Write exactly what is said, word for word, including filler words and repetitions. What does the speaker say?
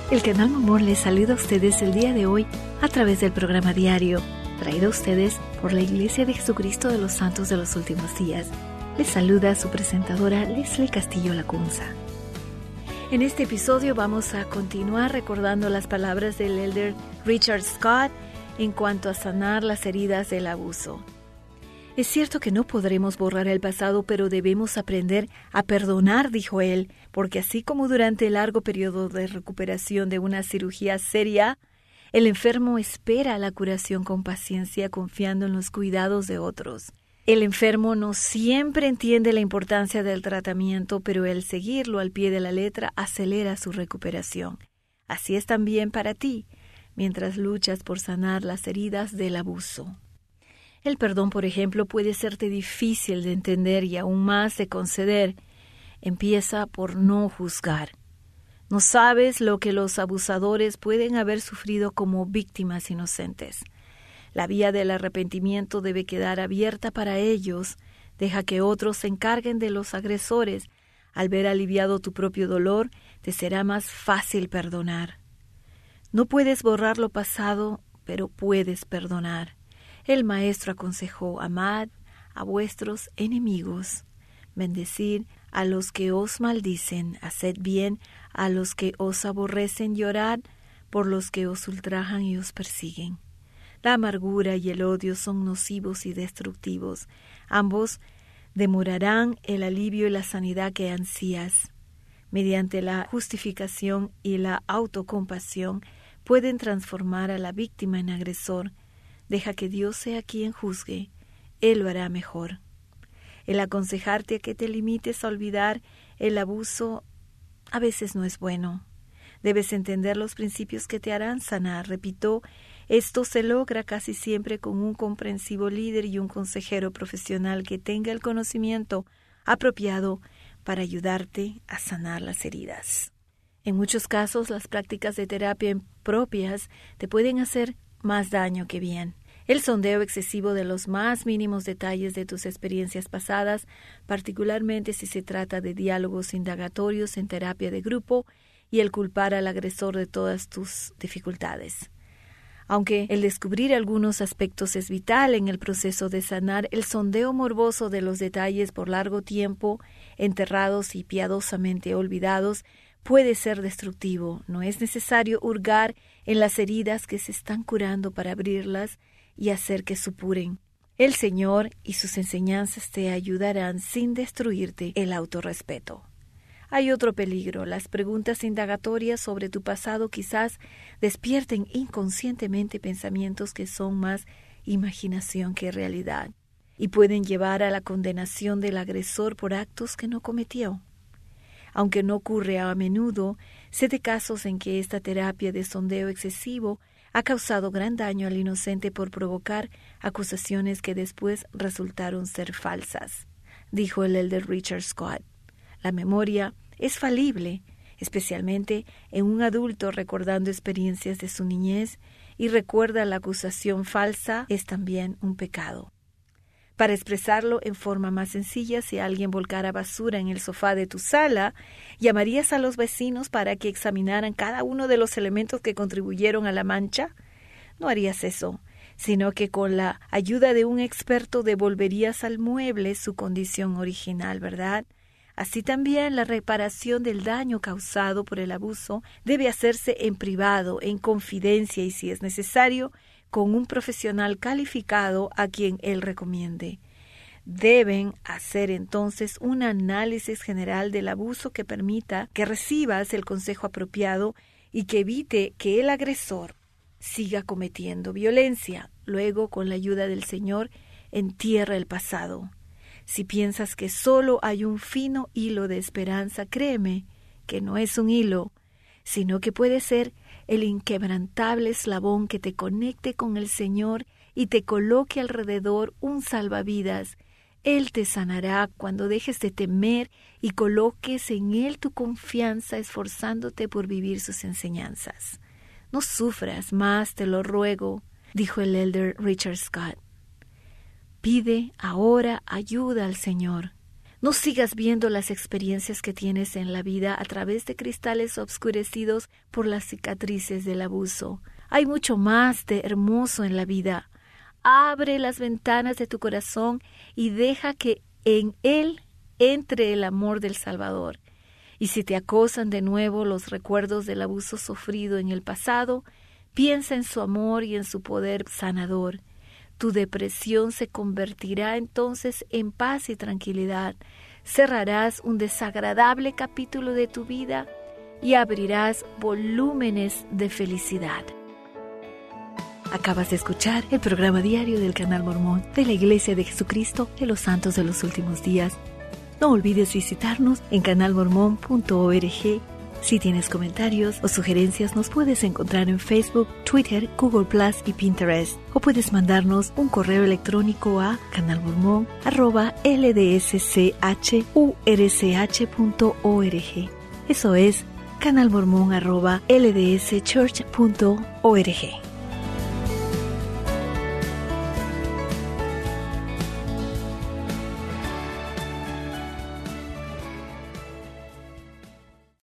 El canal Mamor les saluda a ustedes el día de hoy a través del programa diario, traído a ustedes por la Iglesia de Jesucristo de los Santos de los Últimos Días. Les saluda su presentadora Leslie Castillo Lacunza. En este episodio vamos a continuar recordando las palabras del elder Richard Scott en cuanto a sanar las heridas del abuso. Es cierto que no podremos borrar el pasado, pero debemos aprender a perdonar, dijo él, porque así como durante el largo periodo de recuperación de una cirugía seria, el enfermo espera la curación con paciencia, confiando en los cuidados de otros. El enfermo no siempre entiende la importancia del tratamiento, pero el seguirlo al pie de la letra acelera su recuperación. Así es también para ti, mientras luchas por sanar las heridas del abuso. El perdón, por ejemplo, puede serte difícil de entender y aún más de conceder. Empieza por no juzgar. No sabes lo que los abusadores pueden haber sufrido como víctimas inocentes. La vía del arrepentimiento debe quedar abierta para ellos. Deja que otros se encarguen de los agresores. Al ver aliviado tu propio dolor, te será más fácil perdonar. No puedes borrar lo pasado, pero puedes perdonar. El Maestro aconsejó: amad a vuestros enemigos, bendecid a los que os maldicen, haced bien a los que os aborrecen y orad por los que os ultrajan y os persiguen. La amargura y el odio son nocivos y destructivos. Ambos demorarán el alivio y la sanidad que ansías. Mediante la justificación y la autocompasión pueden transformar a la víctima en agresor. Deja que Dios sea quien juzgue. Él lo hará mejor. El aconsejarte a que te limites a olvidar el abuso a veces no es bueno. Debes entender los principios que te harán sanar. Repito, esto se logra casi siempre con un comprensivo líder y un consejero profesional que tenga el conocimiento apropiado para ayudarte a sanar las heridas. En muchos casos, las prácticas de terapia impropias te pueden hacer más daño que bien. El sondeo excesivo de los más mínimos detalles de tus experiencias pasadas, particularmente si se trata de diálogos indagatorios en terapia de grupo, y el culpar al agresor de todas tus dificultades. Aunque el descubrir algunos aspectos es vital en el proceso de sanar, el sondeo morboso de los detalles por largo tiempo, enterrados y piadosamente olvidados, puede ser destructivo. No es necesario hurgar en las heridas que se están curando para abrirlas y hacer que supuren. El Señor y sus enseñanzas te ayudarán sin destruirte el autorrespeto. Hay otro peligro. Las preguntas indagatorias sobre tu pasado quizás despierten inconscientemente pensamientos que son más imaginación que realidad y pueden llevar a la condenación del agresor por actos que no cometió. Aunque no ocurre a menudo, sé de casos en que esta terapia de sondeo excesivo ha causado gran daño al inocente por provocar acusaciones que después resultaron ser falsas, dijo el elder Richard Scott. La memoria es falible, especialmente en un adulto recordando experiencias de su niñez, y recuerda la acusación falsa es también un pecado. Para expresarlo en forma más sencilla, si alguien volcara basura en el sofá de tu sala, ¿llamarías a los vecinos para que examinaran cada uno de los elementos que contribuyeron a la mancha? No harías eso, sino que con la ayuda de un experto devolverías al mueble su condición original, ¿verdad? Así también la reparación del daño causado por el abuso debe hacerse en privado, en confidencia y, si es necesario, con un profesional calificado a quien él recomiende. Deben hacer entonces un análisis general del abuso que permita que recibas el consejo apropiado y que evite que el agresor siga cometiendo violencia. Luego, con la ayuda del Señor, entierra el pasado. Si piensas que solo hay un fino hilo de esperanza, créeme que no es un hilo, sino que puede ser el inquebrantable eslabón que te conecte con el Señor y te coloque alrededor un salvavidas. Él te sanará cuando dejes de temer y coloques en Él tu confianza, esforzándote por vivir sus enseñanzas. No sufras más, te lo ruego, dijo el elder Richard Scott. Pide ahora ayuda al Señor. No sigas viendo las experiencias que tienes en la vida a través de cristales obscurecidos por las cicatrices del abuso. Hay mucho más de hermoso en la vida. Abre las ventanas de tu corazón y deja que en él entre el amor del Salvador. Y si te acosan de nuevo los recuerdos del abuso sufrido en el pasado, piensa en su amor y en su poder sanador. Tu depresión se convertirá entonces en paz y tranquilidad. Cerrarás un desagradable capítulo de tu vida y abrirás volúmenes de felicidad. Acabas de escuchar el programa diario del Canal Mormón de la Iglesia de Jesucristo de los Santos de los Últimos Días. No olvides visitarnos en canal mormón punto org. Si tienes comentarios o sugerencias, nos puedes encontrar en Facebook, Twitter, Google Plus y Pinterest. O puedes mandarnos un correo electrónico a canalmormon arroba l d s c h u r c h punto org. Eso es canalmormon arroba l d s church punto org.